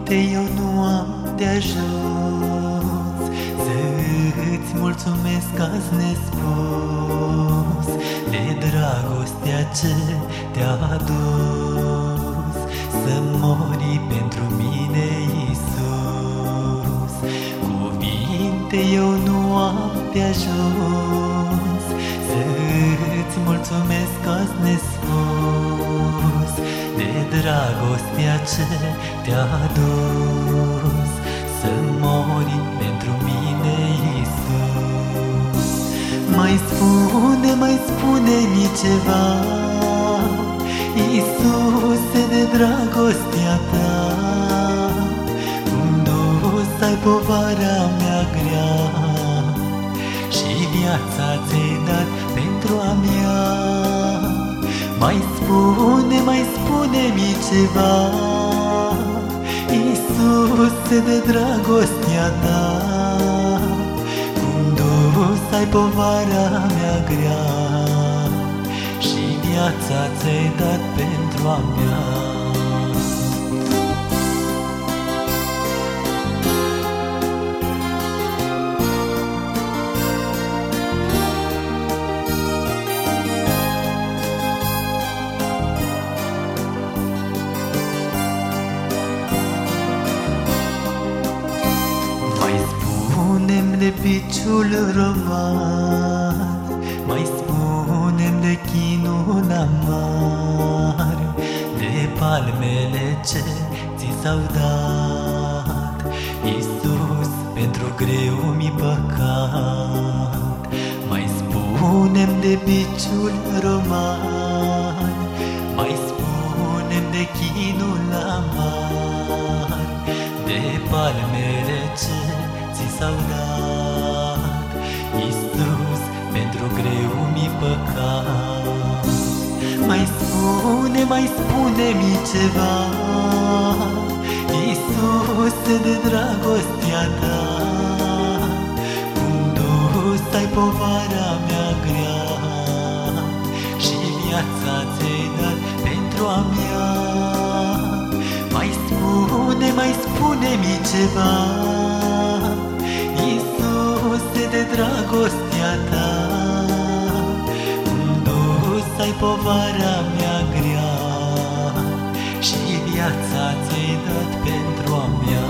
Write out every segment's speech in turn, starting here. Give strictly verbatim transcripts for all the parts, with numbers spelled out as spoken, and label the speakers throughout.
Speaker 1: cuvinte eu nu am de ajuns să-ți mulțumesc azi nespus de dragostea ce te-a adus să mori pentru mine, Iisus. Cuvinte eu nu am de ajuns să-ți mulțumesc azi nespus de dragostea ce te-a adus să mori pentru mine, Iisus. Mai spune, mai spune-mi ceva, Iisuse, de dragostea ta, cum dus ai povara mea grea și viața ți-ai dat pentru a mea. Mai spune, mai spune-mi ceva, Iisuse, de dragostea ta, cum dus ai povara mea grea și viața ți-ai dat pentru a mea. De piciul roman, mai spunem de chinul amar, de palmele ce ți s-au dat, Iisus, pentru greu mi păcat. Mai spunem de piciul roman, mai spunem de chinul amar, de palmele ce ți s-au dat, Iisus, pentru greu mi păcat. Mai spune, mai spune-mi ceva, Iisuse, de dragostea ta, cum dus ai povara mea grea și viața ți-ai dat pentru a mea. Mai spune, mai spune-mi ceva, Iisuse, de dragostea ta, cum dus ai povara mea grea și viața ți-ai dat pentru a mea.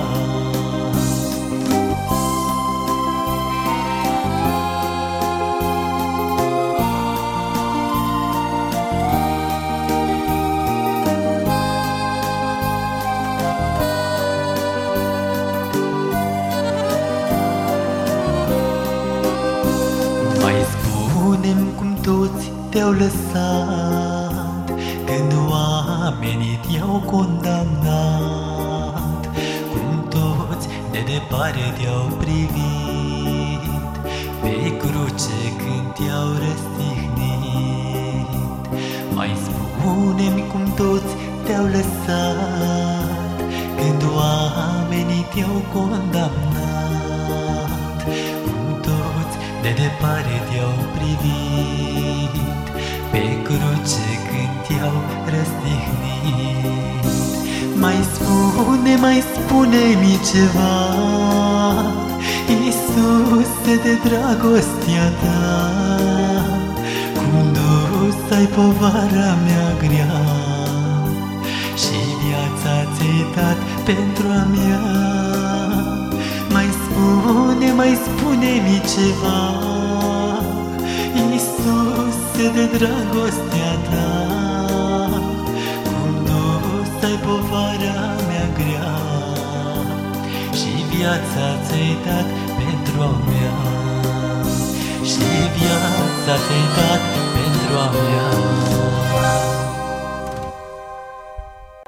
Speaker 1: Spune-mi cum toți te-au lăsat când oamenii te-au condamnat, cum toți de departe te-au privit pe cruce când te-au răstignit. Mai spune-mi cum toți te-au lăsat când oamenii te-au condamnat, de departe te-au privit pe cruce când te-au răstignit. Mai spune, mai spune-mi ceva, Iisuse, de dragostea ta, cum dus ai povara mea grea și viața ți-ai dat pentru a mea. Mai spune, mai spune-mi ceva, Iisuse, de dragostea ta, cum dus ai povara mea grea și viața ți-ai dat pentru a mea, și viața ți-ai dat pentru a mea.